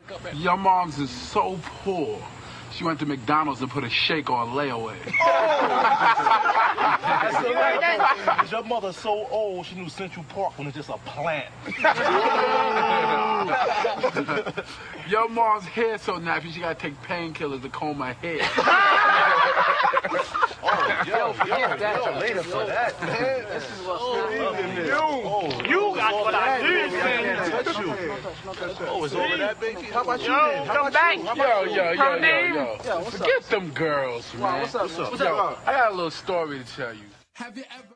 Your mom's is so poor. She went to McDonald's and put a shake on layaway. Is your mother so old she knew Central Park when it's just a plant? Your mom's hair so nappy she gotta take painkillers to comb her hair. Later for that. You got what I need. Oh, it's over that, baby? How about you Yo, then? come back. Yo. Forget them girls, man. What's up? Yo, I got a little story to tell you. Have you ever